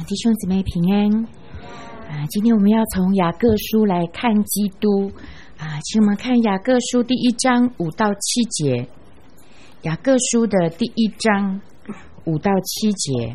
弟兄姊妹平安今天我们要从雅各书来看基督请我们看雅各书第1章5到7节。雅各书的第1章5到7节，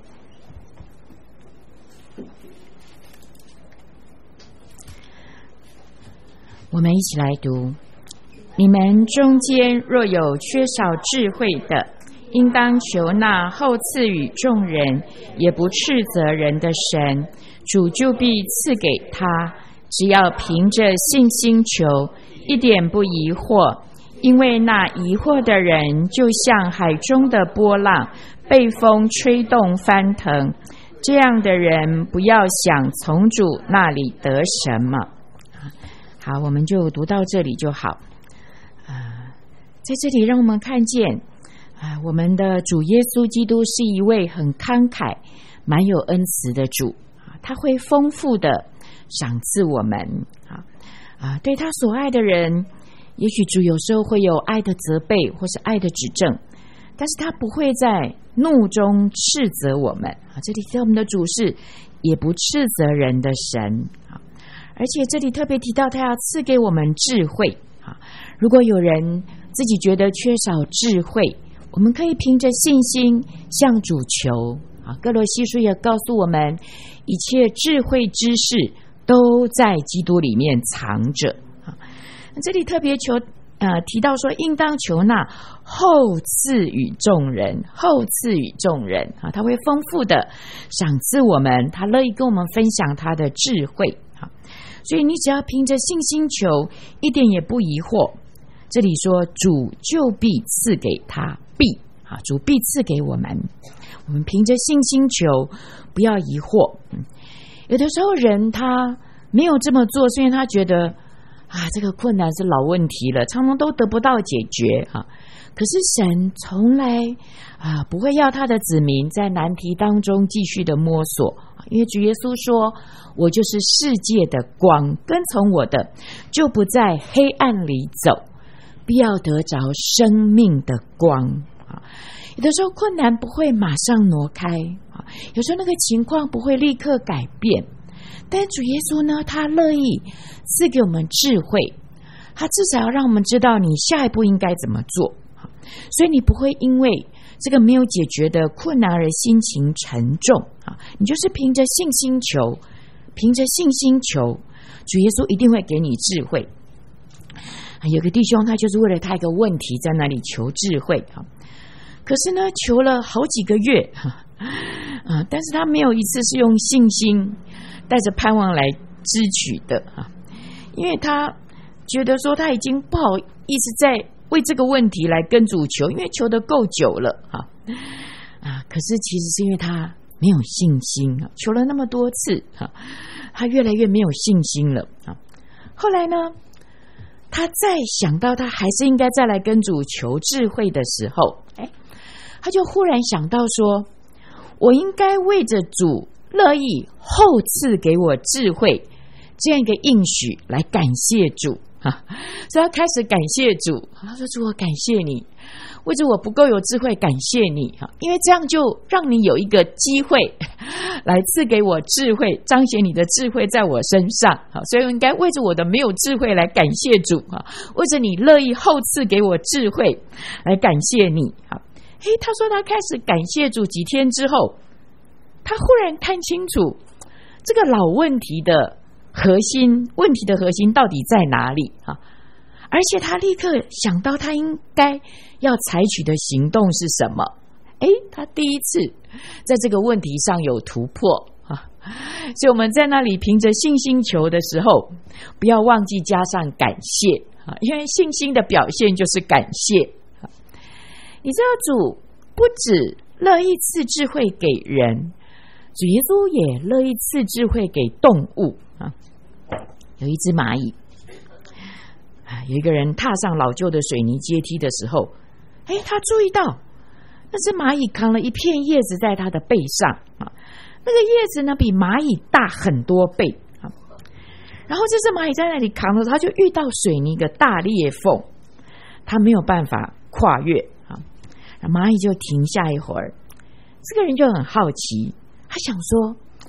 我们一起来读。你们中间若有缺少智慧的，应当求那厚赐予众人也不斥责人的神，主就必赐给他。只要凭着信心求，一点不疑惑，因为那疑惑的人就像海中的波浪，被风吹动翻腾。这样的人不要想从主那里得什么。好，我们就读到这里就好。在这里让我们看见我们的主耶稣基督是一位很慷慨蛮有恩慈的主，他会丰富的赏赐我们对他所爱的人，也许主有时候会有爱的责备或是爱的指正，但是他不会在怒中斥责我们这里提到我们的主是也不斥责人的神而且这里特别提到他要赐给我们智慧如果有人自己觉得缺少智慧，我们可以凭着信心向主求哥罗西书也告诉我们，一切智慧知识都在基督里面藏着这里特别提到说，应当求那厚赐予众人，厚赐予众人他会丰富的赏赐我们，他乐意跟我们分享他的智慧所以你只要凭着信心求，一点也不疑惑。这里说主就必赐给他，主必赐给我们，我们凭着信心求，不要疑惑有的时候人他没有这么做，是因为他觉得这个困难是老问题了，常常都得不到解决可是神从来不会要他的子民在难题当中继续的摸索，因为主耶稣说，我就是世界的光，跟从我的就不在黑暗里走，必要得着生命的光有的时候困难不会马上挪开有时候那个情况不会立刻改变，但主耶稣呢，他乐意赐给我们智慧，他至少要让我们知道你下一步应该怎么做所以你不会因为这个没有解决的困难而心情沉重你就是凭着信心求，凭着信心求，主耶稣一定会给你智慧有个弟兄他就是为了他一个问题在那里求智慧可是呢求了好几个月但是他没有一次是用信心带着盼望来支取的因为他觉得说他已经不好意思再为这个问题来跟主求，因为求得够久了可是其实是因为他没有信心求了那么多次他越来越没有信心了后来呢他再想到他还是应该再来跟主求智慧的时候他就忽然想到说，我应该为着主乐意厚赐给我智慧这样一个应许来感谢主所以他开始感谢主，他说主，我感谢你，为着我不够有智慧感谢你因为这样就让你有一个机会来赐给我智慧，彰显你的智慧在我身上所以我应该为着我的没有智慧来感谢主为着你乐意厚赐给我智慧来感谢你他说他开始感谢主几天之后，他忽然看清楚这个老问题的核心，问题的核心到底在哪里而且他立刻想到他应该要采取的行动是什么他第一次在这个问题上有突破所以我们在那里凭着信心求的时候，不要忘记加上感谢因为信心的表现就是感谢你知道主不只乐意赐智慧给人，主耶稣也乐意赐智慧给动物有一只蚂蚁有一个人踏上老旧的水泥阶梯的时候他注意到那只蚂蚁扛了一片叶子在他的背上那个叶子呢比蚂蚁大很多倍然后这只蚂蚁在那里扛的时候，他就遇到水泥的大裂缝，他没有办法跨越蚂蚁就停下一会儿，这个人就很好奇，他想说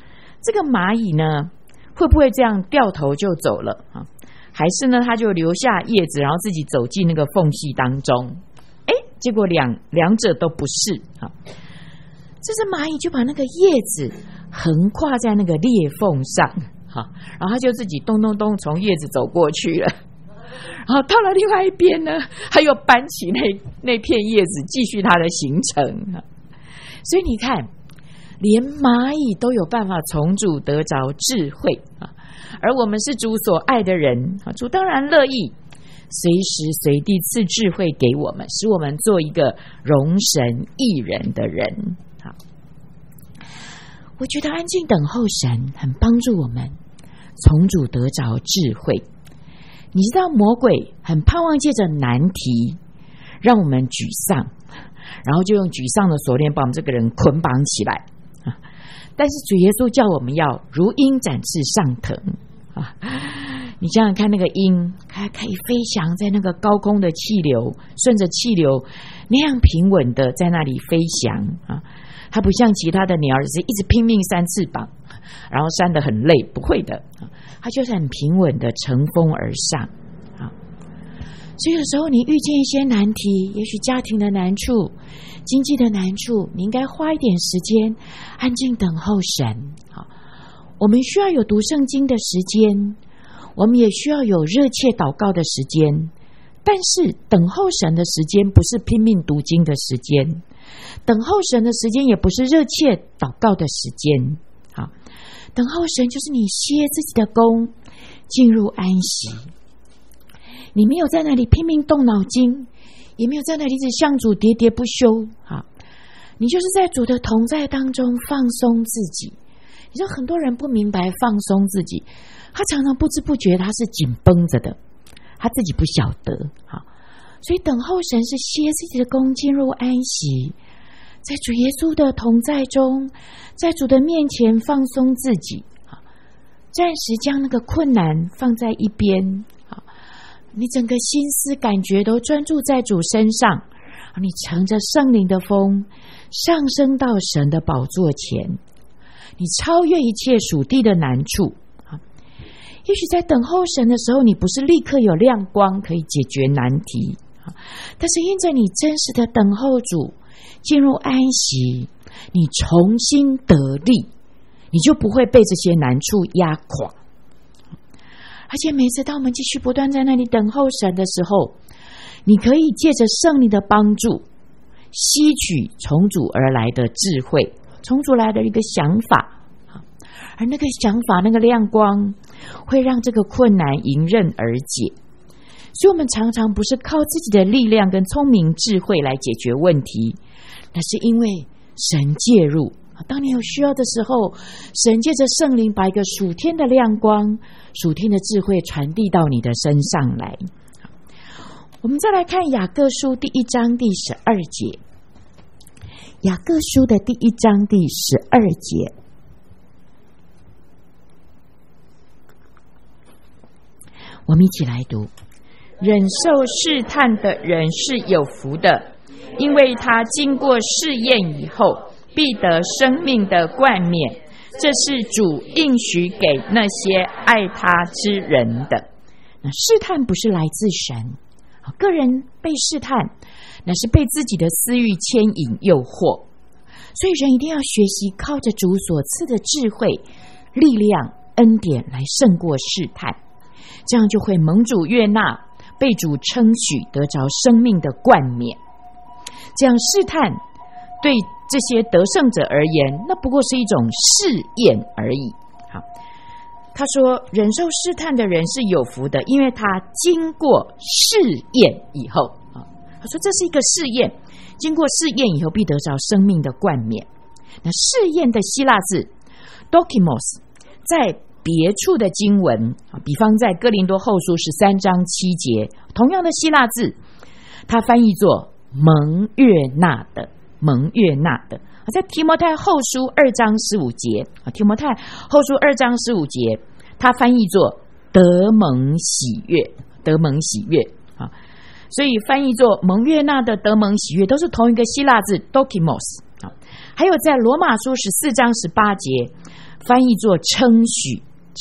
这个蚂蚁呢，会不会这样掉头就走了啊？还是呢，它就留下叶子，然后自己走进那个缝隙当中？结果两者都不是啊。这只蚂蚁就把那个叶子横跨在那个裂缝上，然后它就自己咚咚咚从叶子走过去了。然后到了另外一边呢，它又搬起那片叶子，继续它的行程。所以你看，连蚂蚁都有办法从主得着智慧啊，而我们是主所爱的人啊，主当然乐意随时随地赐智慧给我们，使我们做一个容神益人的人。好，我觉得安静等候神很帮助我们从主得着智慧。你知道魔鬼很盼望借着难题让我们沮丧，然后就用沮丧的锁链把我们这个人捆绑起来。但是主耶稣叫我们要如鹰展翅上腾啊！你想想看，那个鹰它可以飞翔在那个高空的气流，顺着气流那样平稳的在那里飞翔啊！它不像其他的鸟是一直拼命扇翅膀，然后扇得很累，不会的，它就是很平稳的乘风而上啊！所以有时候你遇见一些难题，也许家庭的难处、经济的难处，你应该花一点时间安静等候神。好，我们需要有读圣经的时间，我们也需要有热切祷告的时间，但是等候神的时间不是拼命读经的时间，等候神的时间也不是热切祷告的时间。好，等候神就是你歇自己的功，进入安息。你没有在那里拼命动脑筋，也没有在那里一直向主喋喋不休。好，你就是在主的同在当中放松自己。你说很多人不明白放松自己，他常常不知不觉他是紧绷着的，他自己不晓得。好，所以等候神是歇自己的功，进入安息，在主耶稣的同在中，在主的面前放松自己，暂时将那个困难放在一边。你整个心思感觉都专注在主身上，你乘着圣灵的风上升到神的宝座前，你超越一切属地的难处。也许在等候神的时候，你不是立刻有亮光可以解决难题，但是因着你真实的等候主，进入安息，你重新得力，你就不会被这些难处压垮。而且每次当我们继续不断在那里等候神的时候，你可以借着圣灵的帮助，吸取从主而来的智慧，从主来的一个想法，而那个想法那个亮光会让这个困难迎刃而解。所以我们常常不是靠自己的力量跟聪明智慧来解决问题，那是因为神介入。当你有需要的时候，神借着圣灵把一个属天的亮光、属天的智慧传递到你的身上来。我们再来看雅各书第1章第12节，雅各书的第1章第12节，我们一起来读：忍受试探的人是有福的，因为他经过试验以后，必得生命的冠冕，这是主应许给那些爱他之人的。那试探不是来自神，个人被试探，那是被自己的私欲牵引诱惑。所以人一定要学习靠着主所赐的智慧、力量、恩典来胜过试探，这样就会蒙主悦纳，被主称许，得着生命的冠冕。这样试探对这些得胜者而言，那不过是一种试验而已。好，他说忍受试探的人是有福的，因为他经过试验以后，他说这是一个试验，经过试验以后必得着生命的冠冕。那试验的希腊字 dokimos 在别处的经文，比方在哥林多后书13章7节，同样的希腊字，它翻译作蒙悦纳的，蒙悦纳的。在提摩太后书2章15节，提摩太后书2章15节，它翻译作得蒙喜悦，得蒙喜悦。所以翻译作蒙悦纳的，得蒙喜悦，都是同一个希腊字 dokimos。 还有在罗马书14章18节翻译作称许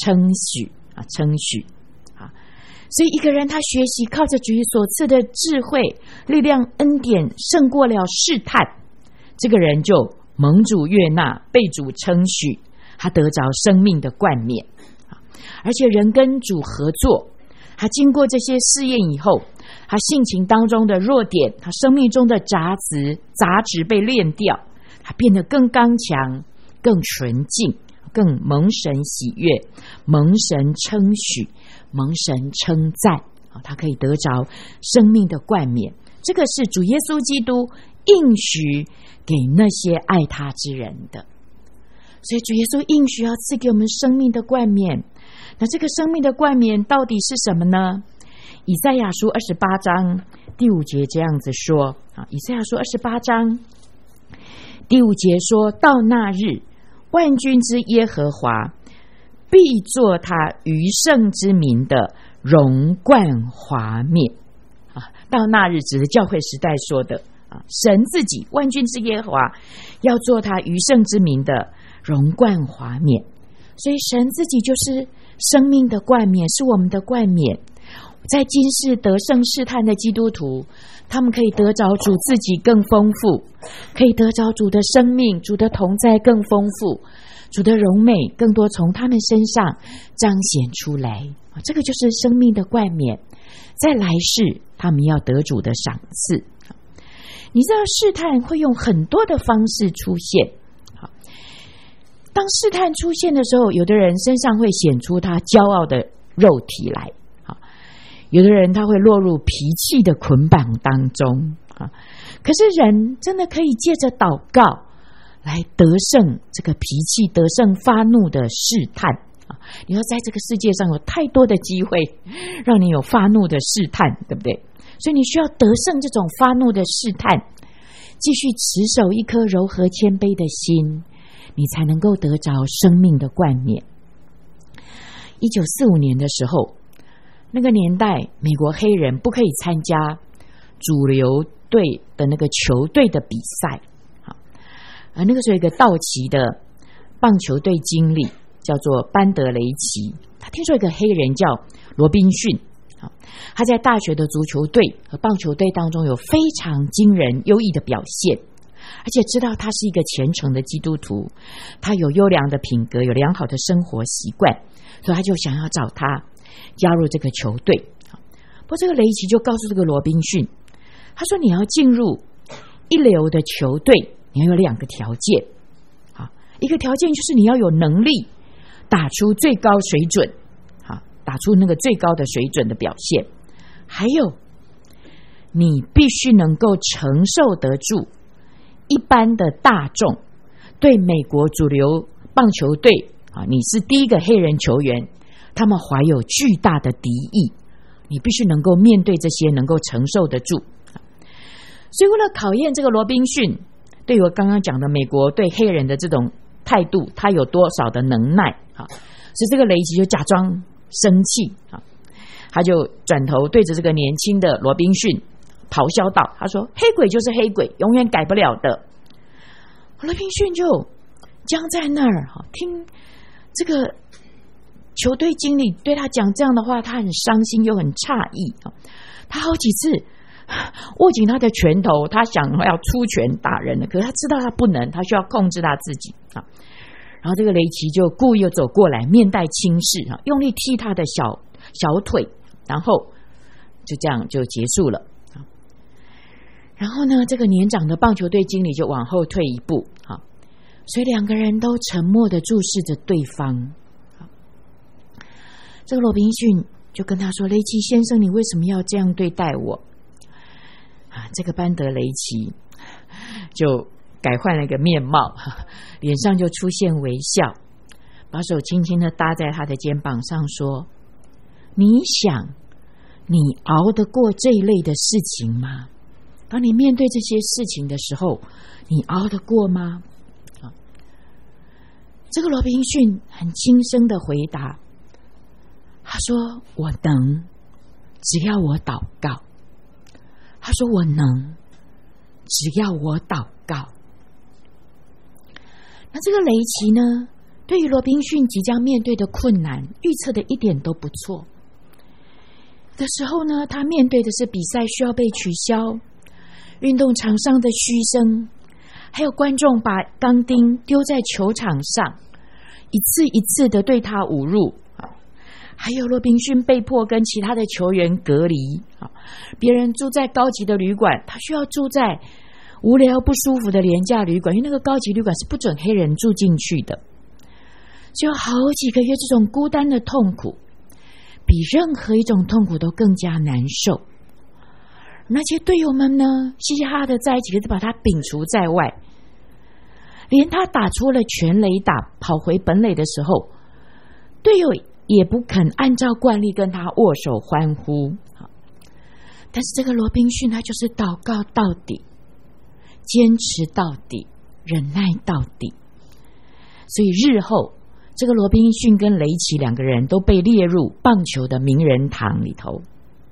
啊。所以一个人他学习靠着主所赐的智慧、力量、恩典胜过了试探，这个人就蒙主悦纳，被主称许，他得着生命的冠冕。而且人跟主合作，他经过这些试验以后，他性情当中的弱点，他生命中的杂质被炼掉，他变得更刚强、更纯净、更蒙神喜悦、蒙神称许、蒙神称赞，他可以得着生命的冠冕。这个是主耶稣基督应许给那些爱他之人的。所以主耶稣应许要赐给我们生命的冠冕。那这个生命的冠冕到底是什么呢？以赛亚书28章第5节这样子说，以赛亚书28章第5节说，到那日，万军之耶和华必作他余剩之民的荣冠华冕。到那日指的教会时代说的，神自己万军之耶和华要做他余剩之民的荣冠华冕。所以神自己就是生命的冠冕，是我们的冠冕。在今世得胜试探的基督徒，他们可以得着主自己更丰富，可以得着主的生命，主的同在更丰富，主的荣美更多从他们身上彰显出来。这个就是生命的冠冕。在来世他们要得主的赏赐。你知道试探会用很多的方式出现，当试探出现的时候，有的人身上会显出他骄傲的肉体来，有的人他会落入脾气的捆绑当中。可是人真的可以借着祷告来得胜这个脾气，得胜发怒的试探。你说在这个世界上有太多的机会让你有发怒的试探，对不对？所以你需要得胜这种发怒的试探，继续持守一颗柔和谦卑的心，你才能够得着生命的冠冕。1945年的时候，那个年代美国黑人不可以参加主流队的那个球队的比赛。那个时候有一个道奇的棒球队经理叫做班德雷奇，他听说一个黑人叫罗宾逊，他在大学的足球队和棒球队当中有非常惊人优异的表现，而且知道他是一个虔诚的基督徒，他有优良的品格，有良好的生活习惯，所以他就想要找他加入这个球队。不过这个雷奇就告诉这个罗宾逊，他说你要进入一流的球队，你要有2个条件。一个条件就是你要有能力打出最高水准，打出那个最高的水准的表现，还有你必须能够承受得住一般的大众对美国主流棒球队你是第一个黑人球员，他们怀有巨大的敌意，你必须能够面对这些，能够承受得住。所以为了考验这个罗宾逊对我刚刚讲的美国对黑人的这种态度，他有多少的能耐，所以这个雷奇就假装生气，他就转头对着这个年轻的罗宾逊咆哮道，他说黑鬼就是黑鬼，永远改不了的。罗宾逊就僵在那儿，听这个球队经理对他讲这样的话，他很伤心又很诧异，他好几次握紧他的拳头，他想要出拳打人了，可是他知道他不能，他需要控制他自己。然后这个雷奇就故意又走过来，面带轻视，用力踢他的小腿，然后就这样就结束了。然后呢，这个年长的棒球队经理就往后退一步，所以2个人都沉默地注视着对方。这个罗宾逊就跟他说，雷奇先生，你为什么要这样对待我？这个班德雷奇就改换了一个面貌，脸上就出现微笑，把手轻轻地搭在他的肩膀上说，你想你熬得过这一类的事情吗？当你面对这些事情的时候，你熬得过吗？这个罗宾逊很轻声的回答，他说我能，只要我祷告。他说我能，只要我祷告。 那这个雷奇呢，对于罗宾逊即将面对的困难预测的一点都不错。的时候呢，他面对的是比赛需要被取消，运动场上的嘘声，还有观众把钢钉丢在球场上，一次一次的对他侮辱，还有罗宾逊被迫跟其他的球员隔离，别人住在高级的旅馆，他需要住在无聊不舒服的廉价旅馆，因为那个高级旅馆是不准黑人住进去的。就好几个月这种孤单的痛苦，比任何一种痛苦都更加难受。那些队友们呢，嘻嘻哈哈的在一起，可是把他摒除在外。连他打出了全垒打跑回本垒的时候，队友也不肯按照惯例跟他握手欢呼。但是这个罗宾逊他就是祷告到底，坚持到底，忍耐到底。所以日后这个罗宾逊跟雷奇两个人都被列入棒球的名人堂里头。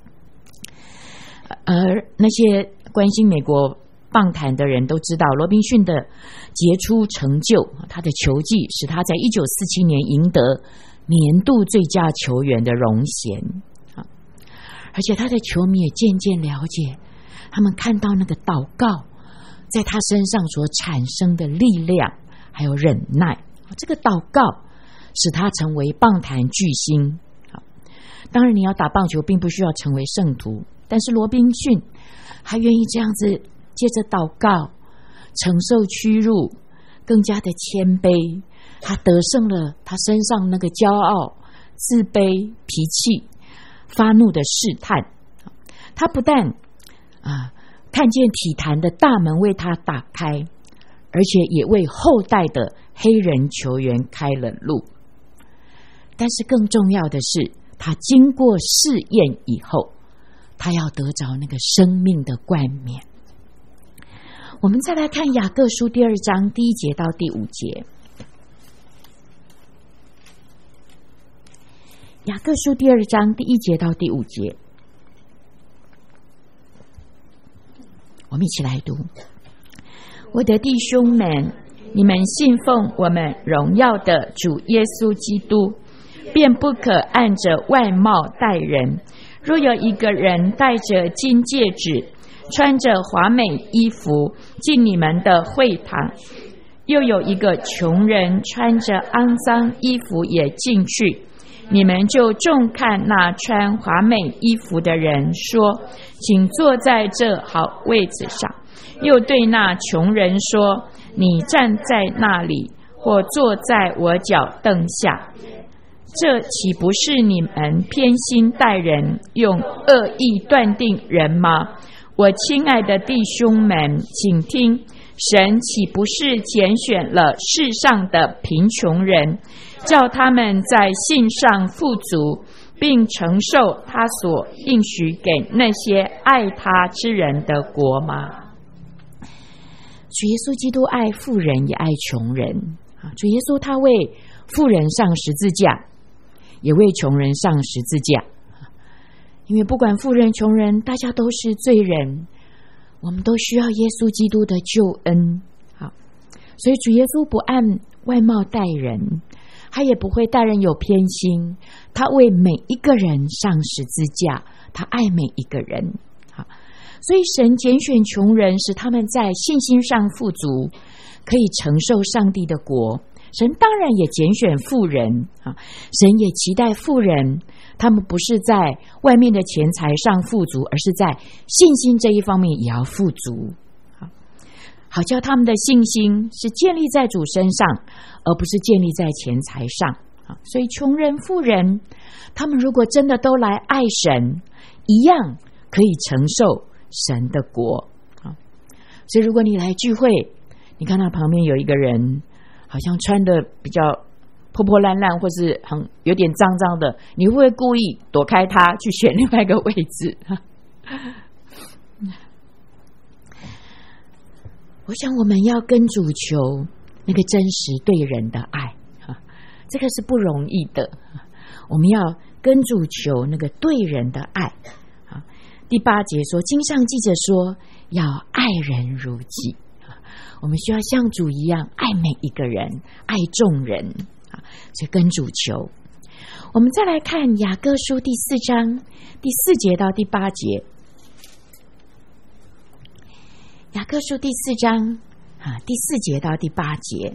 而那些关心美国棒坛的人都知道，罗宾逊的杰出成就，他的球技使他在1947年赢得年度最佳球员的荣衔。而且他的球迷也渐渐了解，他们看到那个祷告在他身上所产生的力量还有忍耐，这个祷告使他成为棒坛巨星。当然你要打棒球并不需要成为圣徒，但是罗宾逊还愿意这样子借着祷告承受屈辱，更加的谦卑，他得胜了他身上那个骄傲、自卑、脾气、发怒的试探。他不但看见体坛的大门为他打开，而且也为后代的黑人球员开了路。但是更重要的是，他经过试验以后，他要得着那个生命的冠冕。我们再来看雅各书第2章第1节到第5节。雅各书第2章第1节到第5节，我们一起来读。我的弟兄们，你们信奉我们荣耀的主耶稣基督，便不可按着外貌待人。若有一个人戴着金戒指，穿着华美衣服进你们的会堂，又有一个穷人穿着肮脏衣服也进去，你们就重看那穿华美衣服的人，说：请坐在这好位子上。又对那穷人说：你站在那里，或坐在我脚凳下。这岂不是你们偏心待人，用恶意断定人吗？我亲爱的弟兄们，请听，神岂不是拣选了世上的贫穷人，叫他们在信上富足，并承受他所应许给那些爱他之人的国吗？主耶稣基督爱富人也爱穷人。主耶稣他为富人上十字架，也为穷人上十字架。因为不管富人穷人，大家都是罪人，我们都需要耶稣基督的救恩。所以主耶稣不按外貌待人，他也不会待人有偏心，他为每一个人上十字架，他爱每一个人。所以神拣选穷人，使他们在信心上富足，可以承受上帝的国。神当然也拣选富人，神也期待富人，他们不是在外面的钱财上富足，而是在信心这一方面也要富足，好叫他们的信心是建立在主身上，而不是建立在钱财上。所以穷人富人，他们如果真的都来爱神，一样可以承受神的国。所以如果你来聚会，你看到旁边有一个人好像穿的比较破破烂烂，或是有点脏脏的，你会不会故意躲开他，去选另外一个位置？我想我们要跟主求那个真实对人的爱，这个是不容易的。我们要跟主求那个对人的爱。第8节说，经上记着说，要爱人如己。 我们需要像主一样爱每一个人，爱众人啊，所以跟主求。我们再来看雅各书第4章第4节到第8节。雅各书第4章第4节到第8节，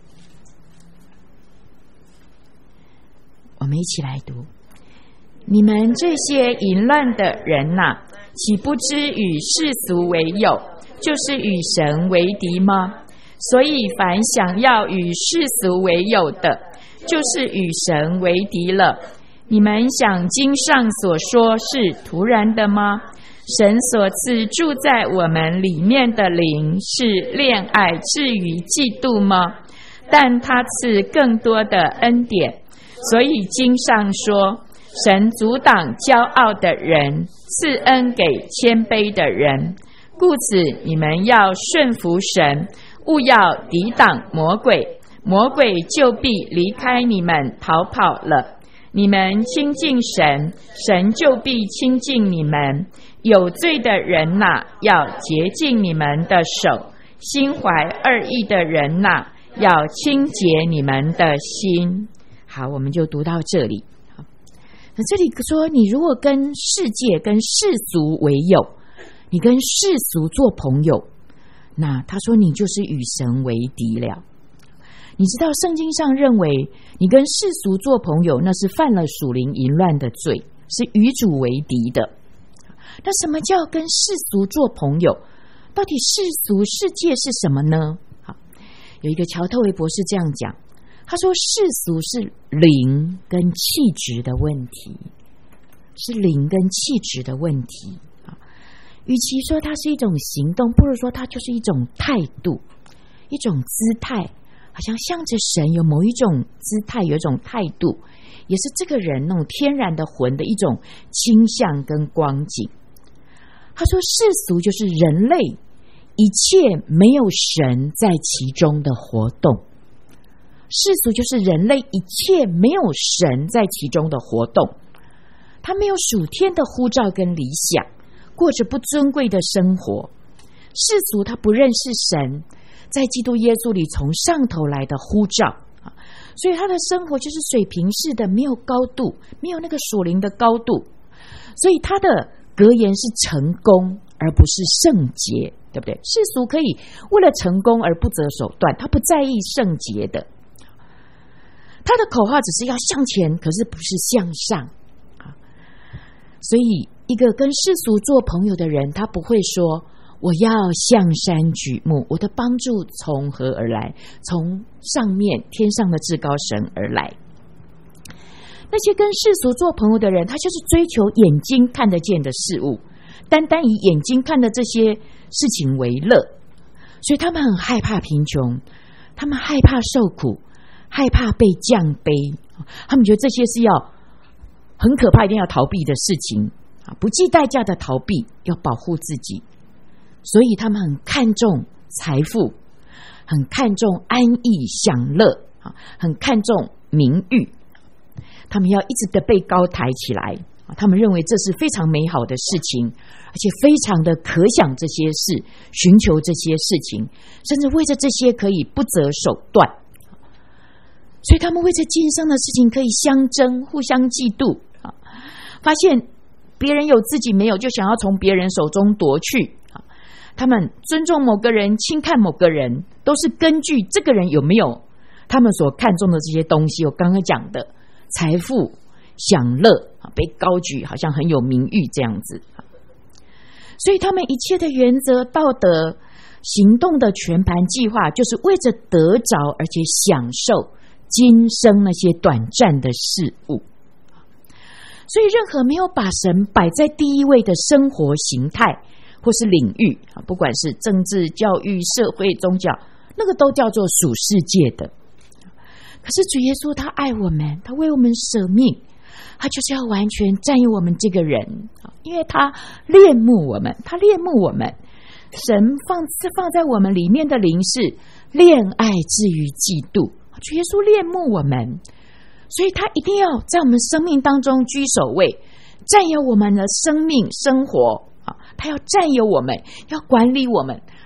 我们一起来读。你们这些淫乱的人哪，岂不知与世俗为友，就是与神为敌吗？所以凡想要与世俗为友的，就是与神为敌了。你们想经上所说是突然的吗？神所赐住在我们里面的灵是恋爱至于嫉妒吗？但他赐更多的恩典。所以经上说，神阻挡骄傲的人，赐恩给谦卑的人。故此你们要顺服神，勿要抵挡魔鬼，魔鬼就必离开你们逃跑了。你们亲近神，神就必亲近你们。有罪的人哪，要洁净你们的手；心怀二意的人哪，要清洁你们的心。好，我们就读到这里。那这里说，你如果跟世界、跟世俗为友，你跟世俗做朋友，那他说你就是与神为敌了。你知道圣经上认为你跟世俗做朋友，那是犯了属灵淫乱的罪，是与主为敌的。那什么叫跟世俗做朋友？到底世俗世界是什么呢？好，有一个乔特维博士这样讲，他说世俗是灵跟气质的问题，是灵跟气质的问题。与其说它是一种行动，不如说它就是一种态度，一种姿态，好像向着神有某一种姿态，有一种态度，也是这个人那种天然的魂的一种倾向跟光景。他说世俗就是人类一切没有神在其中的活动，世俗就是人类一切没有神在其中的活动，他没有属天的呼召跟理想，过着不尊贵的生活。世俗他不认识神在基督耶稣里从上头来的呼召，所以他的生活就是水平式的，没有高度，没有那个属灵的高度，所以他的格言是成功而不是圣洁，对不对？世俗可以为了成功而不择手段，他不在意圣洁的，他的口号只是要向前，可是不是向上。所以一个跟世俗做朋友的人，他不会说我要向山举目，我的帮助从何而来？从上面天上的至高神而来。那些跟世俗做朋友的人，他就是追求眼睛看得见的事物，单单以眼睛看的这些事情为乐，所以他们很害怕贫穷，他们害怕受苦，害怕被降卑，他们觉得这些是要很可怕，一定要逃避的事情，不计代价的逃避，要保护自己。所以他们很看重财富，很看重安逸享乐，很看重名誉，他们要一直的被高抬起来，他们认为这是非常美好的事情，而且非常的可想这些事，寻求这些事情，甚至为着这些可以不择手段。所以他们为着今生的事情可以相争，互相嫉妒，发现别人有自己没有，就想要从别人手中夺去。他们尊重某个人，轻看某个人，都是根据这个人有没有他们所看重的这些东西。我刚刚讲的财富、享乐，被高举，好像很有名誉这样子。所以他们一切的原则、道德、行动的全盘计划，就是为着得着而且享受今生那些短暂的事物。所以任何没有把神摆在第一位的生活形态或是领域，不管是政治、教育、社会、宗教，那个都叫做属世界的。可是主耶稣他爱我们，他为我们舍命，他就是要完全占有我们这个人，因为他恋慕我们，他恋慕我们。神放在我们里面的灵是恋爱至于嫉妒，主耶稣恋慕我们，所以他一定要在我们生命当中居首位，占有我们的生命生活，他要占有我们，要管理我们，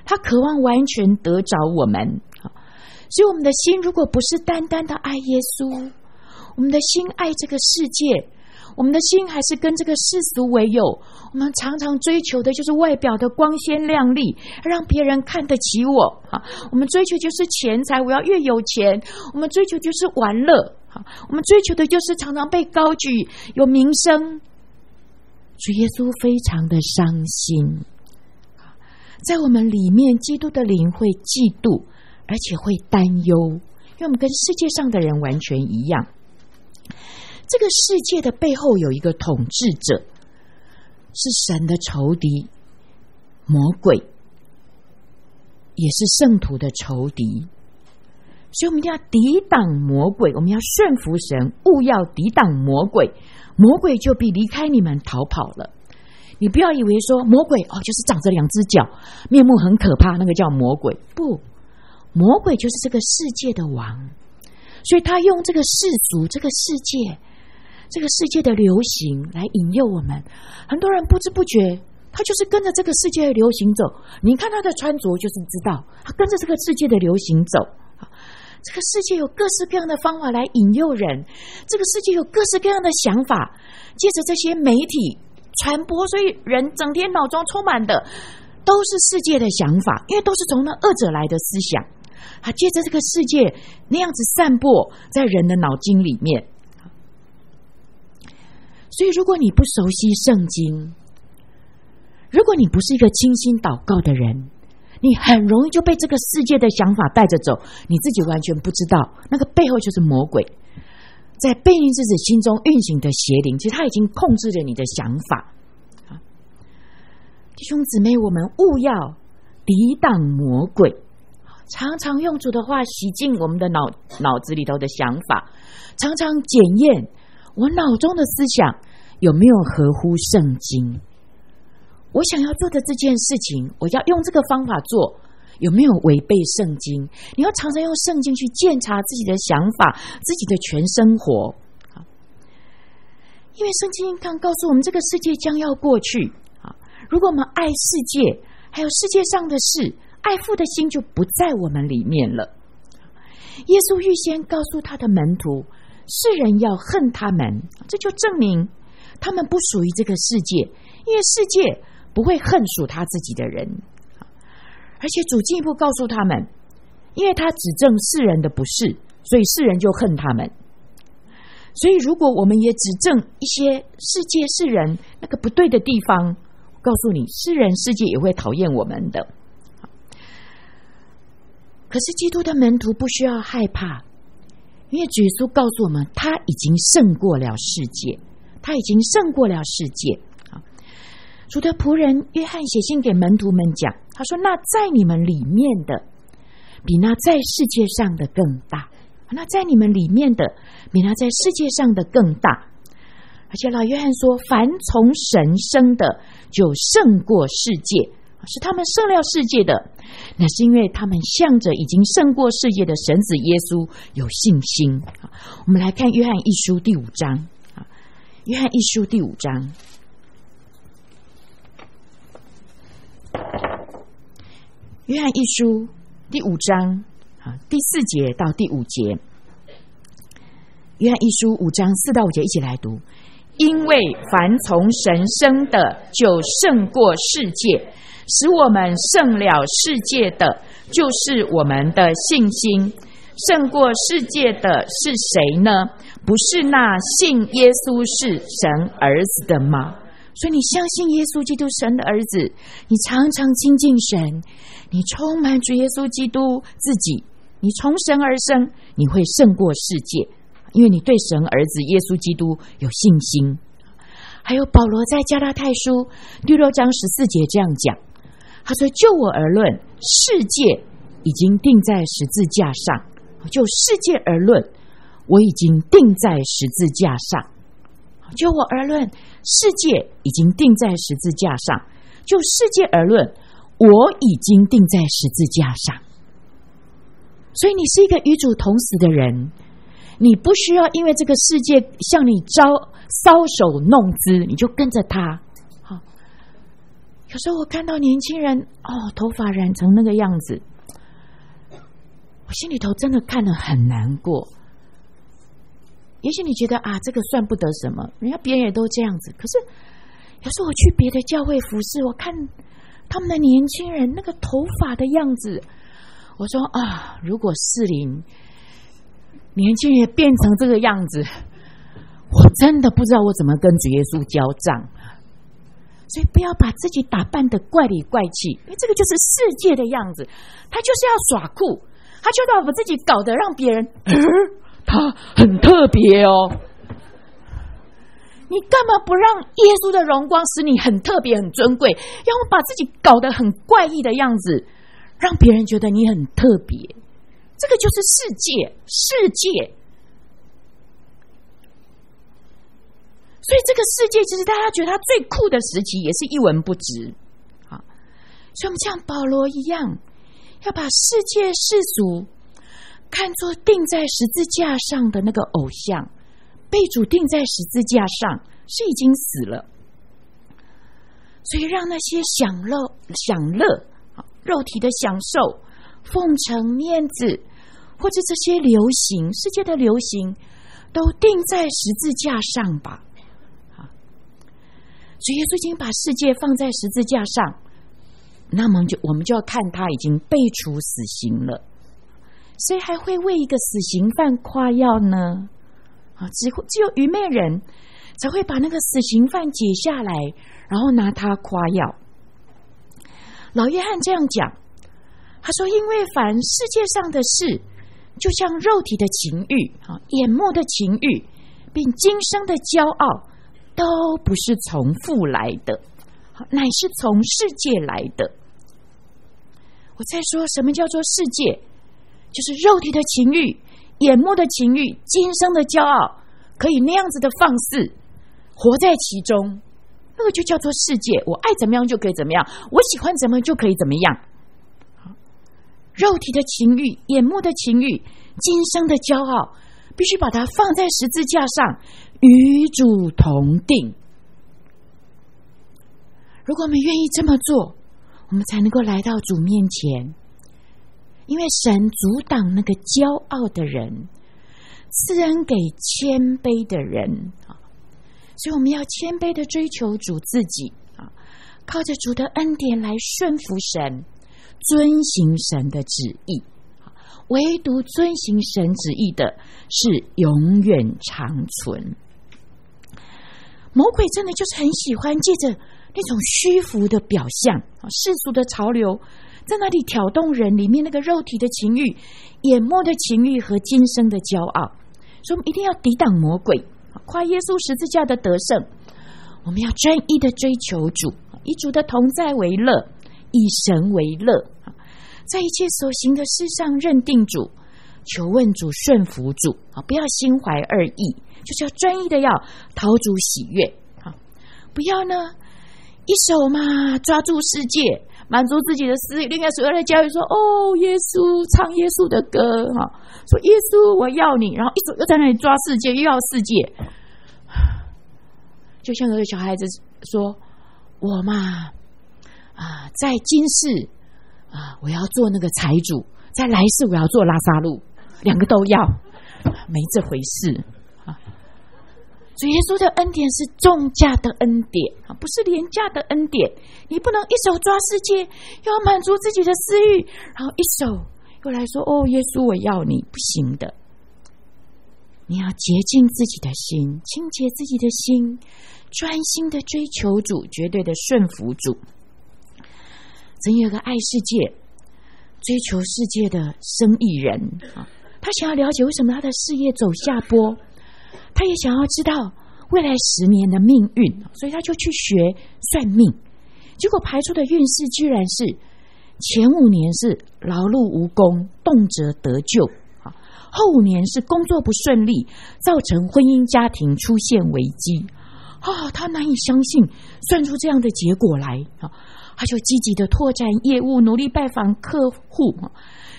他渴望完全得着我们。所以我们的心如果不是单单的爱耶稣，我们的心爱这个世界，我们的心还是跟这个世俗为友，我们常常追求的就是外表的光鲜亮丽，让别人看得起我。我们追求就是钱财，我要越有钱，我们追求就是玩乐，我们追求的就是常常被高举，有名声。主耶稣非常的伤心，在我们里面基督的灵会嫉妒，而且会担忧，因为我们跟世界上的人完全一样。这个世界的背后有一个统治者，是神的仇敌魔鬼，也是圣徒的仇敌。所以我们一定要抵挡魔鬼，我们要顺服神，务要抵挡魔鬼，魔鬼就必离开你们逃跑了。你不要以为说魔鬼就是长着两只脚，面目很可怕，那个叫魔鬼。不，魔鬼就是这个世界的王，所以他用这个世俗，这个世界的流行来引诱我们。很多人不知不觉他就是跟着这个世界的流行走，你看他的穿着就是知道他跟着这个世界的流行走。这个世界有各式各样的方法来引诱人，这个世界有各式各样的想法，借着这些媒体传播，所以人整天脑中充满的都是世界的想法，因为都是从那恶者来的思想，他借着这个世界那样子散播在人的脑筋里面。所以如果你不熟悉圣经，如果你不是一个清心祷告的人，你很容易就被这个世界的想法带着走，你自己完全不知道那个背后就是魔鬼在悖逆之子心中运行的邪灵，其实他已经控制了你的想法。弟兄姊妹，我们务要抵挡魔鬼，常常用主的话洗净我们的脑子里头的想法，常常检验我脑中的思想有没有合乎圣经。我想要做的这件事情，我要用这个方法做，有没有违背圣经？你要常常用圣经去检查自己的想法，自己的全生活。因为圣经刚告诉我们，这个世界将要过去。如果我们爱世界，还有世界上的事，爱父的心就不在我们里面了。耶稣预先告诉他的门徒，世人要恨他们，这就证明他们不属于这个世界，因为世界不会恨属他自己的人。而且主进一步告诉他们，因为他指证世人的不是，所以世人就恨他们。所以如果我们也指证一些世界世人那个不对的地方，告诉你，世人世界也会讨厌我们的。可是基督的门徒不需要害怕，因为主耶稣告诉我们，他已经胜过了世界，他已经胜过了世界。主的仆人约翰写信给门徒们讲，他说，那在你们里面的比那在世界上的更大，那在你们里面的比那在世界上的更大。而且老约翰说，凡从神生的就胜过世界，是他们胜了世界的，那是因为他们向着已经胜过世界的神子耶稣有信心。我们来看约翰一书第5章，约翰一书第5章，约翰一书第5章第4节到第5节，约翰一书5章4到5节一起来读。因为凡从神生的就胜过世界，使我们胜了世界的就是我们的信心。胜过世界的是谁呢？不是那信耶稣是神儿子的吗？所以你相信耶稣基督神的儿子，你常常亲近神，你充满主耶稣基督自己，你从神而生，你会胜过世界，因为你对神儿子耶稣基督有信心。还有保罗在加拉太书第6章14节这样讲，他说，就我而论，世界已经定在十字架上，就世界而论，我已经定在十字架上。就我而论，世界已经定在十字架上，就世界而论，我已经定在十字架上。所以你是一个与主同死的人，你不需要因为这个世界向你搔首弄姿，你就跟着他。 有时候我看到年轻人头发染成那个样子，我心里头真的看得很难过。也许你觉得这个算不得什么，人家别人也都这样子。可是有时候我去别的教会服侍，我看他们的年轻人那个头发的样子，我说如果适龄年轻人也变成这个样子，我真的不知道我怎么跟主耶稣交账。所以不要把自己打扮得怪里怪气，因为这个就是世界的样子，他就是要耍酷，他就要把自己搞得让别人他很特别哦。你干嘛不让耶稣的荣光使你很特别很尊贵，要把自己搞得很怪异的样子，让别人觉得你很特别？这个就是世界。所以这个世界其实大家觉得他最酷的时期也是一文不值。所以我们像保罗一样，要把世界世俗看作钉在十字架上的那个偶像，被主钉在十字架上是已经死了，所以让那些享乐肉体的享受、奉承、面子，或者这些流行世界的流行，都钉在十字架上吧。所以耶稣已经把世界放在十字架上，那么我们就要看他已经被处死刑了。谁还会为一个死刑犯夸耀呢？只有愚昧人才会把那个死刑犯解下来，然后拿他夸耀。老约翰这样讲，他说：因为凡世界上的事，就像肉体的情欲、眼目的情欲，并今生的骄傲，都不是从父来的，乃是从世界来的。我再说，什么叫做世界？就是肉体的情欲、眼目的情欲、今生的骄傲，可以那样子的放肆，活在其中，那个就叫做世界。我爱怎么样就可以怎么样，我喜欢怎么就可以怎么样。肉体的情欲、眼目的情欲、今生的骄傲，必须把它放在十字架上，与主同定。如果我们愿意这么做，我们才能够来到主面前。因为神阻挡那个骄傲的人，赐恩给谦卑的人，所以我们要谦卑的追求主自己，靠着主的恩典来顺服神，遵行神的旨意。唯独遵行神旨意的是永远长存。魔鬼真的就是很喜欢借着那种虚浮的表象、世俗的潮流，在那里挑动人里面那个肉体的情欲、眼目的情欲和今生的骄傲。所以我们一定要抵挡魔鬼，夸耶稣十字架的得胜。我们要专一的追求主，以主的同在为乐，以神为乐，在一切所行的事上认定主，求问主，顺服主，不要心怀二意，就是要专一的要讨主喜悦。不要呢一手嘛抓住世界，满足自己的私欲，另外所有的教育说耶稣，唱耶稣的歌，说耶稣我要你，然后一手又在那里抓世界，又要世界。就像有个小孩子说，我嘛在今世我要做那个财主，在来世我要做拉撒路，两个都要，没这回事。主耶稣的恩典是重价的恩典，不是廉价的恩典。你不能一手抓世界，又要满足自己的私欲，然后一手又来说耶稣我要你，不行的。你要洁净自己的心，清洁自己的心，专心的追求主，绝对的顺服主。曾有个爱世界、追求世界的生意人，他想要了解为什么他的事业走下坡，他也想要知道未来10年的命运，所以他就去学算命。结果排出的运势居然是前5年是劳碌无功，动辄得咎，后5年是工作不顺利，造成婚姻家庭出现危机。他难以相信算出这样的结果来，他就积极的拓展业务，努力拜访客户，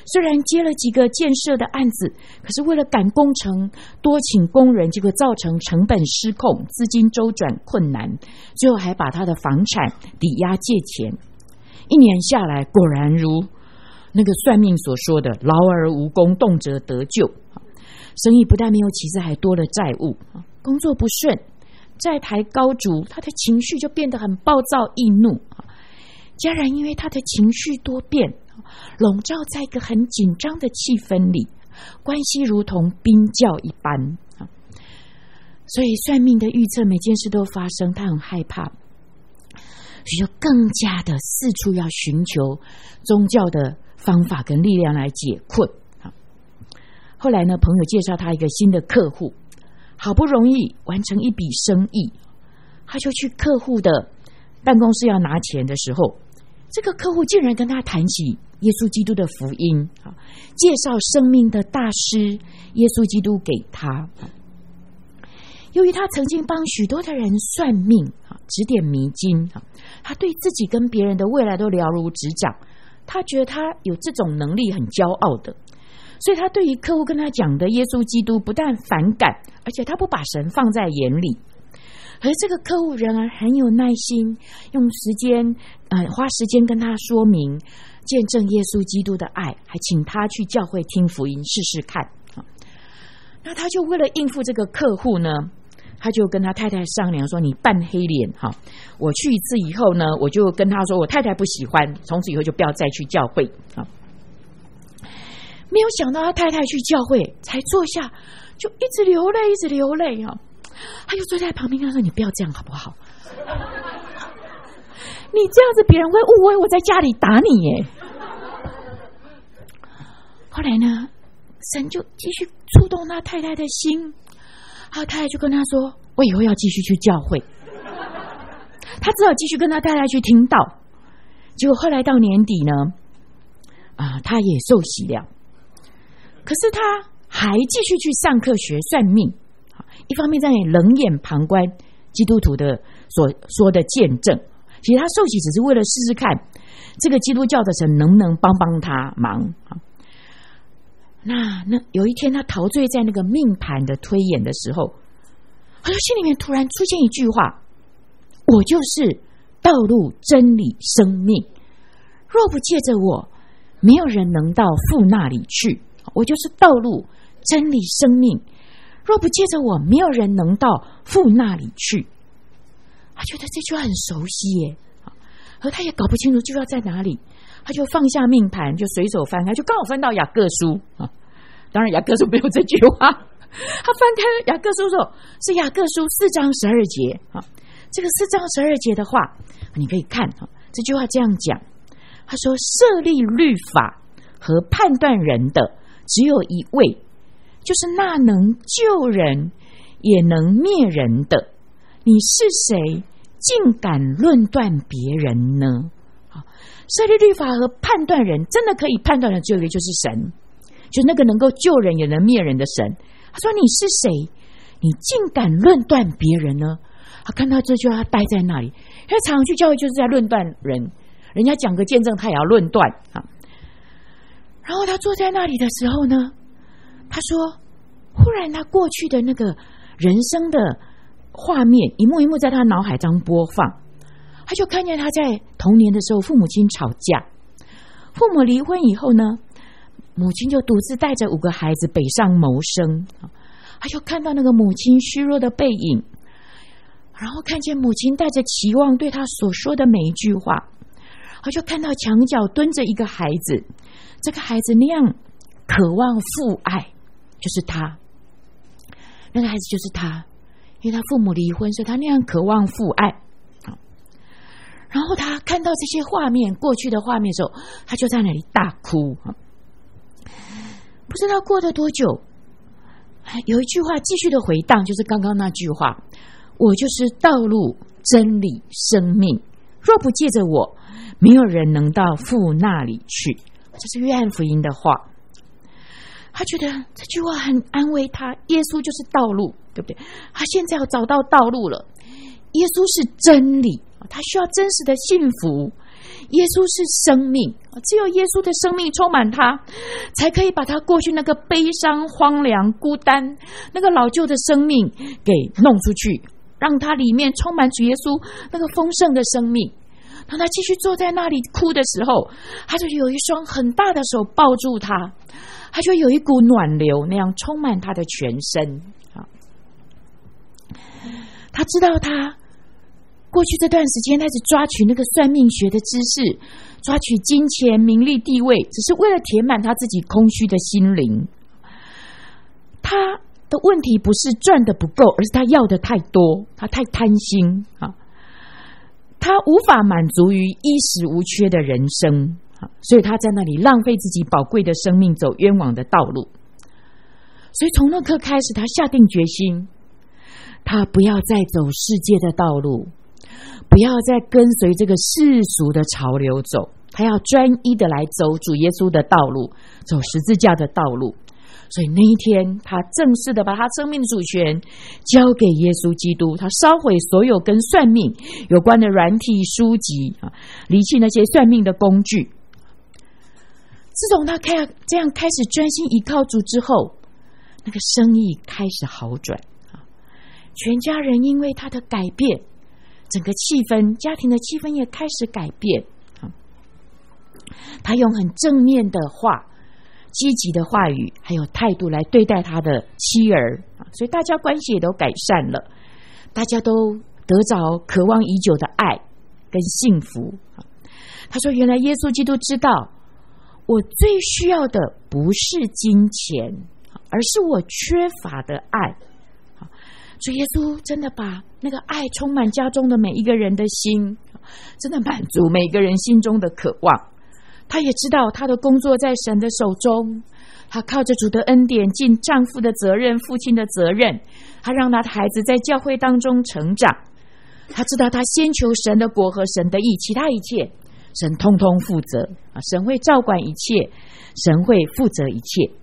虽然接了几个建设的案子，可是为了赶工程，多请工人，结果造成成本失控，资金周转困难，最后还把他的房产抵押借钱。1年下来，果然如那个算命所说的，劳而无功，动辄得咎。生意不但没有起色，还多了债务，工作不顺，债台高筑，他的情绪就变得很暴躁易怒。家人因为他的情绪多变，笼罩在一个很紧张的气氛里，关系如同冰窖一般。所以算命的预测每件事都发生，他很害怕，所以就更加的四处要寻求宗教的方法跟力量来解困。后来呢，朋友介绍他一个新的客户，好不容易完成一笔生意，他就去客户的办公室要拿钱的时候，这个客户竟然跟他谈起耶稣基督的福音，介绍生命的大师耶稣基督给他。由于他曾经帮许多的人算命，指点迷津，他对自己跟别人的未来都了如指掌，他觉得他有这种能力很骄傲的，所以他对于客户跟他讲的耶稣基督不但反感，而且他不把神放在眼里。而这个客户仍然很有耐心，用时间花时间跟他说明见证耶稣基督的爱，还请他去教会听福音试试看。那他就为了应付这个客户呢，他就跟他太太商量说，你扮黑脸，我去一次以后呢，我就跟他说我太太不喜欢，从此以后就不要再去教会。没有想到他太太去教会才坐下就一直流泪一直流泪，他就坐在旁边跟他说，你不要这样好不好？你这样子别人会误会我在家里打你耶。后来呢，神就继续触动他太太的心，他太太就跟他说，我以后要继续去教会。他只好继续跟他太太去听道。结果后来到年底呢，他也受洗了，可是他还继续去上课学算命，一方面在那里冷眼旁观基督徒的所说的见证，其实他受洗只是为了试试看这个基督教的神能不能帮他忙。那有一天他陶醉在那个命盘的推演的时候，他就心里面突然出现一句话，我就是道路真理生命，若不借着我，没有人能到父那里去。我就是道路真理生命，若不借着我，没有人能到父那里去。他觉得这句话很熟悉耶，而他也搞不清楚这句话在哪里，他就放下命盘，就随手翻开，就刚好翻到雅各书。当然雅各书没有这句话，他翻开雅各书的时候是雅各书4章12节。这个4章12节的话你可以看，这句话这样讲，他说，设立律法和判断人的只有一位，就是那能救人也能灭人的，你是谁竟敢论断别人呢？设立律法和判断人，真的可以判断的只有一个，就是神，就是那个能够救人也能灭人的神。他说，你是谁你竟敢论断别人呢？他看到这句话，他呆在那里，因为常常去教会就是在论断人，人家讲个见证他也要论断。然后他坐在那里的时候呢，他说忽然他过去的那个人生的画面一幕一幕在他脑海中播放，他就看见他在童年的时候父母亲吵架，父母离婚以后呢，母亲就独自带着5个孩子北上谋生。他就看到那个母亲虚弱的背影，然后看见母亲带着期望对他所说的每一句话，他就看到墙角蹲着一个孩子，这个孩子那样渴望父爱，就是他，那个孩子就是他，因为他父母离婚，所以他那样渴望父爱。然后他看到这些画面，过去的画面的时候，他就在那里大哭。不知道过了多久，有一句话继续的回荡，就是刚刚那句话，我就是道路真理生命，若不借着我，没有人能到父那里去。这是约翰福音的话。他觉得这句话很安慰他，耶稣就是道路，对不对？他现在要找到道路了，耶稣是真理，他需要真实的幸福， 耶稣是生命，只有耶稣的生命充满他，才可以把他过去那个悲伤、荒凉、孤单那个老旧的生命给弄出去，让他里面充满主耶稣那个丰盛的生命。当他继续坐在那里哭的时候，他就有一双很大的手抱住他，他就有一股暖流那样充满他的全身。他知道他过去这段时间，他是抓取那个算命学的知识，抓取金钱、名利、地位，只是为了填满他自己空虚的心灵。他的问题不是赚的不够，而是他要的太多，他太贪心啊！他无法满足于衣食无缺的人生，所以他在那里浪费自己宝贵的生命，走冤枉的道路。所以从那刻开始，他下定决心，他不要再走世界的道路，不要再跟随这个世俗的潮流走，他要专一的来走主耶稣的道路，走十字架的道路。所以那一天，他正式的把他生命的主权交给耶稣基督，他烧毁所有跟算命有关的软体书籍，离弃那些算命的工具。自从他这样开始专心依靠主之后，那个生意开始好转，全家人因为他的改变，整个气氛，家庭的气氛也开始改变。他用很正面的话、积极的话语还有态度来对待他的妻儿，所以大家关系也都改善了，大家都得着渴望已久的爱跟幸福。他说，原来耶稣基督知道我最需要的不是金钱，而是我缺乏的爱。所以耶稣真的把那个爱充满家中的每一个人的心，真的满足每一个人心中的渴望。他也知道他的工作在神的手中，他靠着主的恩典尽丈夫的责任、父亲的责任，他让他的孩子在教会当中成长。他知道他先求神的国和神的义，其他一切神通通负责，神会照管一切，神会负责一切。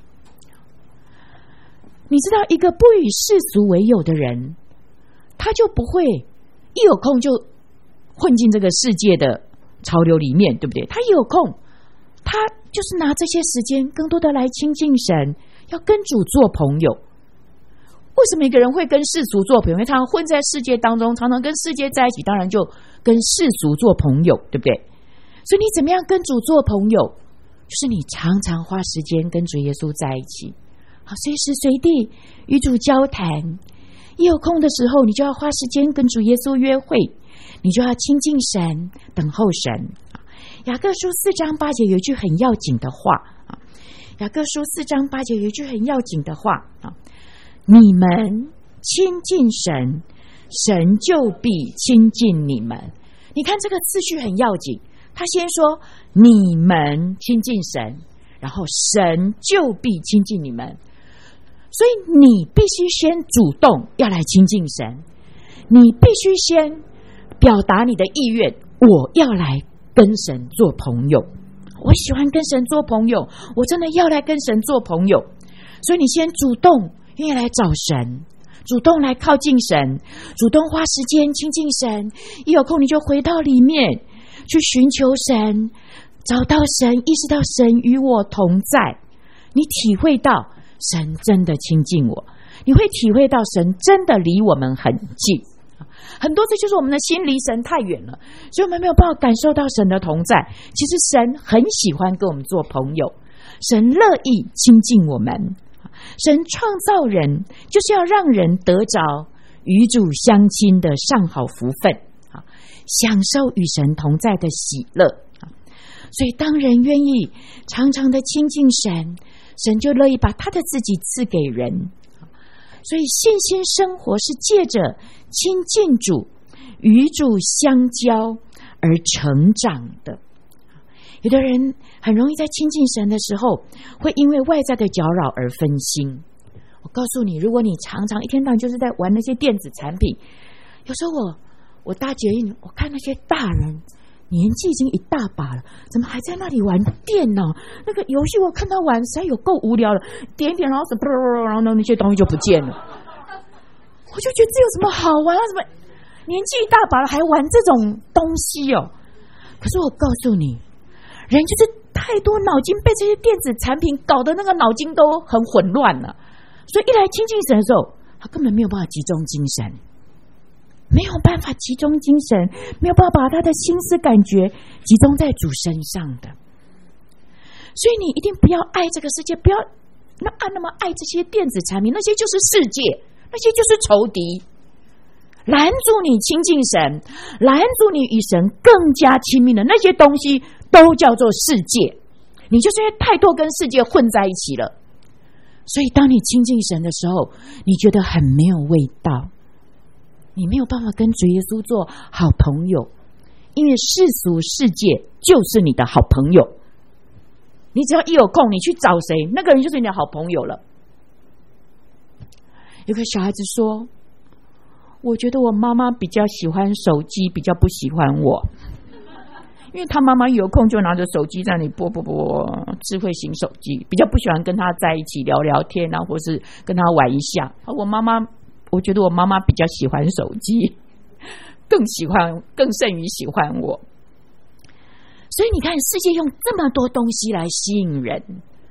你知道，一个不与世俗为友的人，他就不会一有空就混进这个世界的潮流里面，对不对？他一有空，他就是拿这些时间更多的来亲近神，要跟主做朋友。为什么一个人会跟世俗做朋友？因为常常混在世界当中，常常跟世界在一起，当然就跟世俗做朋友，对不对？所以你怎么样跟主做朋友，就是你常常花时间跟主耶稣在一起，好，随时随地与主交谈。一有空的时候，你就要花时间跟主耶稣约会，你就要亲近神，等候神。雅各书4章8节有一句很要紧的话，雅各书4章8节有一句很要紧的话，你们亲近神，神就必亲近你们。你看这个次序很要紧，他先说你们亲近神，然后神就必亲近你们。所以你必须先主动要来亲近神，你必须先表达你的意愿，我要来跟神做朋友，我喜欢跟神做朋友，我真的要来跟神做朋友。所以你先主动愿意来找神，主动来靠近神，主动花时间亲近神。一有空你就回到里面去寻求神，找到神，意识到神与我同在，你体会到神真的亲近我，你会体会到神真的离我们很近。很多次就是我们的心离神太远了，所以我们没有办法感受到神的同在。其实神很喜欢跟我们做朋友，神乐意亲近我们。神创造人就是要让人得着与主相亲的上好福分，享受与神同在的喜乐。所以当人愿意常常的亲近神，神就乐意把他的自己赐给人。所以信心生活是借着亲近主、与主相交而成长的。有的人很容易在亲近神的时候，会因为外在的搅扰而分心。我告诉你，如果你常常一天到晚就是在玩那些电子产品，有时候我搭捷运，我看那些大人年纪已经一大把了，怎么还在那里玩电脑？那个游戏我看他玩实在有够无聊了，点一点，然后然后那些东西就不见了。我就觉得这有什么好玩啊？什么年纪一大把了还玩这种东西哦？ 可是我告诉你，人就是太多脑筋被这些电子产品搞得那个脑筋都很混乱了，所以一来亲近神的时候，他根本没有办法集中精神，没有办法集中精神，没有办法把他的心思感觉集中在主身上的。所以你一定不要爱这个世界，不要那么爱这些电子产品，那些就是世界，那些就是仇敌，拦住你亲近神，拦住你与神更加亲密的那些东西都叫做世界。你就是因为太多跟世界混在一起了，所以当你亲近神的时候，你觉得很没有味道，你没有办法跟主耶稣做好朋友，因为世俗世界就是你的好朋友，你只要一有空你去找谁，那个人就是你的好朋友了。有个小孩子说，我觉得我妈妈比较喜欢手机，比较不喜欢我，因为他妈妈有空就拿着手机在那里播智慧型手机，比较不喜欢跟他在一起聊聊天啊，或是跟他玩一下。我觉得我妈妈比较喜欢手机，更胜于喜欢我。所以你看，世界用这么多东西来吸引人，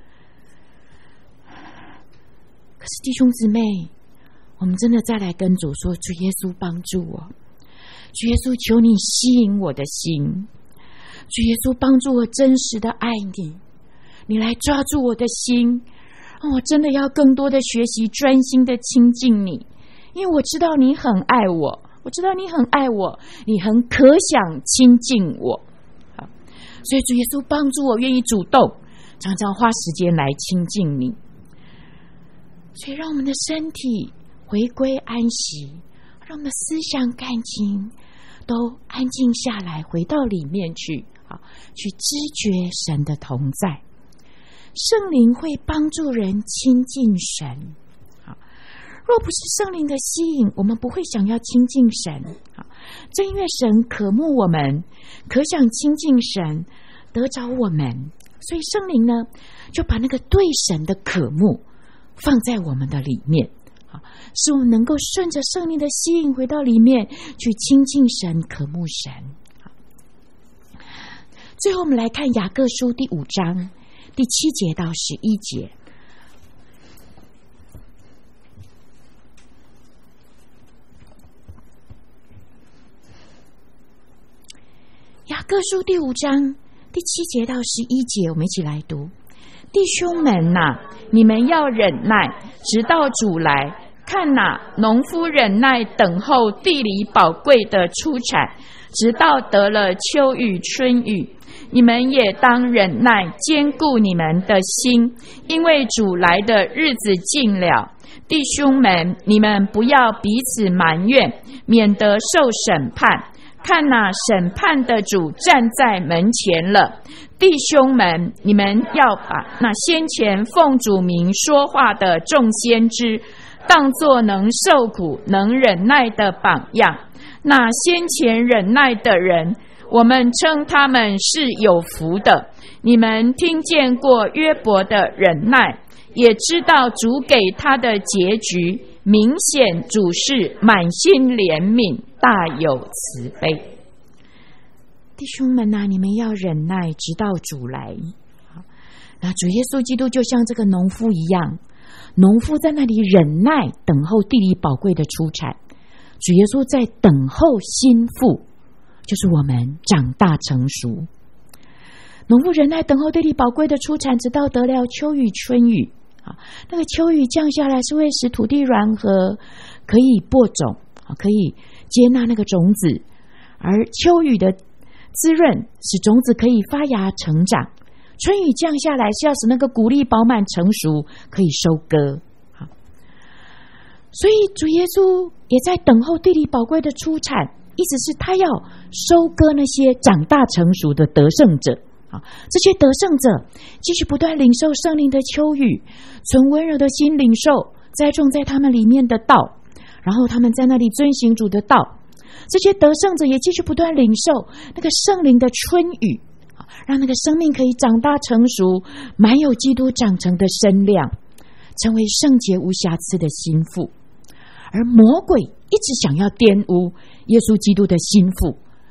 可是弟兄姊妹，我们真的再来跟主说，主耶稣帮助我，主耶稣求你吸引我的心，主耶稣帮助我真实的爱你，你来抓住我的心，我真的要更多的学习专心的亲近你，因为我知道你很爱我，我知道你很爱我，你很可想亲近我。所以主耶稣帮助我愿意主动常常花时间来亲近你，所以让我们的身体回归安息，让我们的思想感情都安静下来，回到里面去，去知觉神的同在。圣灵会帮助人亲近神，若不是圣灵的吸引，我们不会想要亲近神。正因为神渴慕我们，可想亲近神，得着我们，所以圣灵呢，就把那个对神的渴慕放在我们的里面，使我们能够顺着圣灵的吸引回到里面去亲近神，渴慕神。最后我们来看雅各书第5章第7节到11节。雅各书第5章第7节到11节，我们一起来读。弟兄们啊，你们要忍耐，直到主来。看哪，农夫忍耐等候地里宝贵的出产，直到得了秋雨春雨。你们也当忍耐，坚固你们的心，因为主来的日子近了。弟兄们，你们不要彼此埋怨，免得受审判。看哪，审判的主站在门前了。弟兄们，你们要把那先前奉主名说话的众先知当作能受苦能忍耐的榜样。那先前忍耐的人，我们称他们是有福的。你们听见过约伯的忍耐，也知道主给他的结局，明显主是满心怜悯，大有慈悲。弟兄们啊，你们要忍耐，直到主来。那主耶稣基督就像这个农夫一样，农夫在那里忍耐，等候地里宝贵的出产。主耶稣在等候心腹，就是我们长大成熟。农夫忍耐等候地里宝贵的出产，直到得了秋雨春雨。那个秋雨降下来是会使土地软和，可以播种，可以接纳那个种子，而秋雨的滋润使种子可以发芽成长，春雨降下来是要使那个谷粒饱满成熟，可以收割。所以主耶稣也在等候地里宝贵的出产，意思是他要收割那些长大成熟的得胜者。这些得胜者继续不断领受圣灵的秋雨，存温柔的心领受栽种在他们里面的道，然后他们在那里遵行主的道。这些得胜者也继续不断领受那个圣灵的春雨，让那个生命可以长大成熟，满有基督长成的身量，成为圣洁无瑕疵的心腹。而魔鬼一直想要玷污耶稣基督的心腹，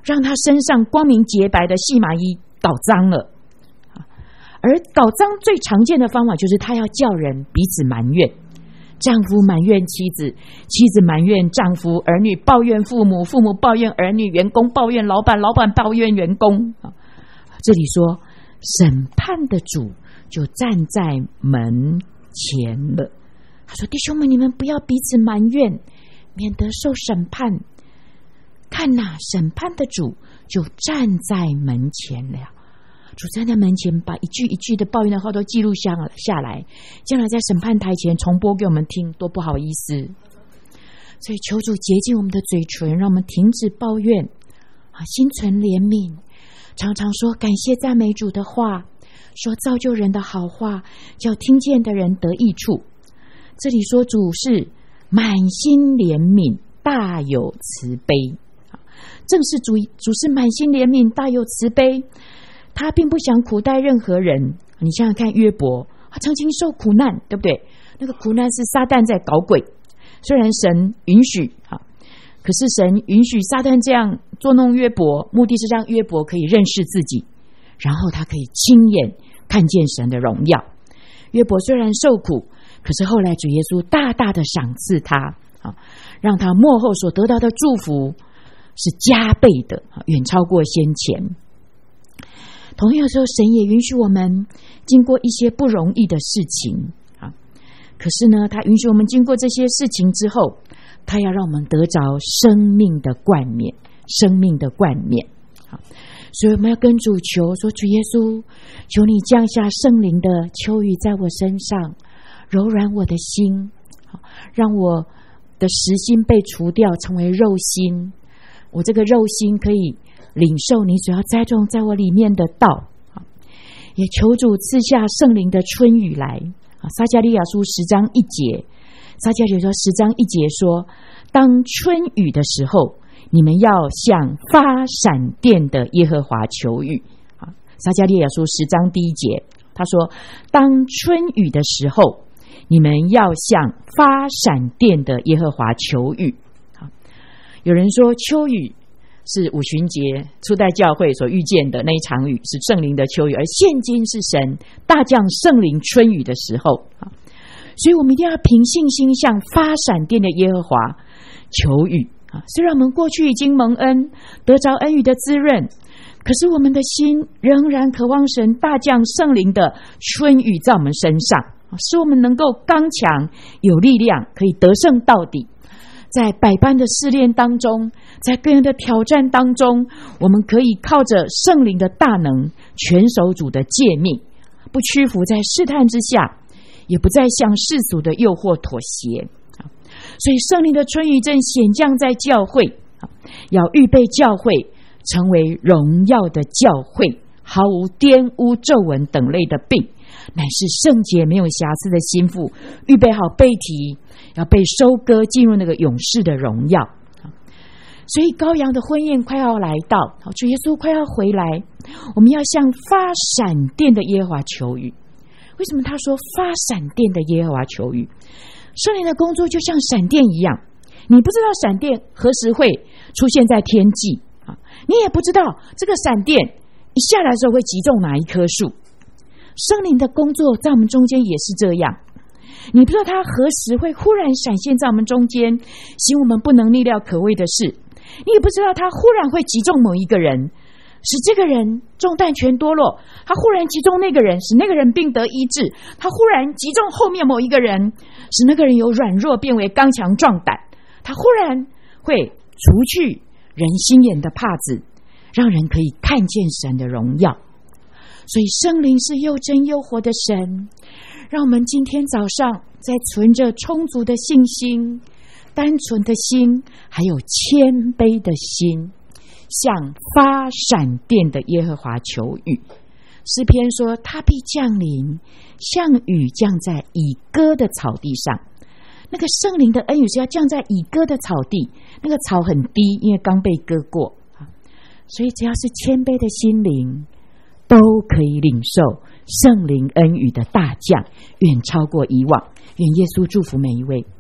让他身上光明洁白的细麻衣搞脏了。而搞脏最常见的方法就是他要叫人彼此埋怨，丈夫埋怨妻子，妻子埋怨丈夫，儿女抱怨父母，父母抱怨儿女，员工抱怨老板，老板抱怨员工。这里说审判的主就站在门前了。他说：弟兄们，你们不要彼此埋怨，免得受审判。看哪，审判的主就站在门前了。主站在门前，把一句一句的抱怨的话都记录下来，将来在审判台前重播给我们听，多不好意思。所以求主洁净我们的嘴唇，让我们停止抱怨，心存怜悯，常常说感谢赞美主的话，说造就人的好话，叫听见的人得益处。这里说主是满心怜悯，大有慈悲，正是主是满心怜悯，大有慈悲。他并不想苦待任何人。你想想看，约伯他曾经受苦难，对不对？那个苦难是撒旦在搞鬼，虽然神允许，可是神允许撒旦这样捉弄约伯，目的是让约伯可以认识自己，然后他可以亲眼看见神的荣耀。约伯虽然受苦，可是后来主耶稣大大的赏赐他，让他末后所得到的祝福是加倍的，远超过先前。同样的时候，神也允许我们经过一些不容易的事情，可是呢，他允许我们经过这些事情之后，他要让我们得着生命的冠冕，生命的冠冕。所以我们要跟主求说，主耶稣，求你降下圣灵的秋雨在我身上，柔软我的心，让我的实心被除掉，成为肉心。我这个肉心可以领受你所要栽种在我里面的道，也求主赐下圣灵的春雨来。撒迦利亚书10章1节，撒迦利亚说10章1节说，当春雨的时候，你们要向发闪电的耶和华求雨。撒迦利亚书10章1节，他说当春雨的时候，你们要向发闪电的耶和华求雨。有人说秋雨是五旬节初代教会所遇见的那一场雨，是圣灵的秋雨，而现今是神大降圣灵春雨的时候。所以我们一定要凭信心向发闪电的耶和华求雨。虽然我们过去已经蒙恩，得着恩雨的滋润，可是我们的心仍然渴望神大降圣灵的春雨在我们身上，使我们能够刚强有力量，可以得胜到底。在百般的试炼当中，在各样的挑战当中，我们可以靠着圣灵的大能，全守主的诫命，不屈服在试探之下，也不再向世俗的诱惑妥协。所以圣灵的春雨正显降在教会，要预备教会成为荣耀的教会，毫无玷污皱纹等类的病，乃是圣洁没有瑕疵的心腹，预备好被提，要被收割进入那个永世的荣耀。所以羔羊的婚宴快要来到，主耶稣快要回来，我们要向发闪电的耶和华求雨。为什么他说发闪电的耶和华求雨？圣灵的工作就像闪电一样，你不知道闪电何时会出现在天际，你也不知道这个闪电一下来的时候会击中哪一棵树。圣灵的工作在我们中间也是这样，你不知道他何时会忽然闪现在我们中间，行我们不能逆料可畏的事。你也不知道他忽然会击中某一个人，使这个人重担全脱落，他忽然击中那个人，使那个人病得医治，他忽然击中后面某一个人，使那个人由软弱变为刚强壮胆，他忽然会除去人心眼的帕子，让人可以看见神的荣耀。所以圣灵是又真又活的神，让我们今天早上在存着充足的信心、单纯的心，还有谦卑的心，向发闪电的耶和华求雨。诗篇说他必降临，像雨降在已割的草地上。那个圣灵的恩雨是要降在已割的草地，那个草很低，因为刚被割过，所以只要是谦卑的心灵，都可以领受圣灵恩雨的大降，远超过以往。愿耶稣祝福每一位。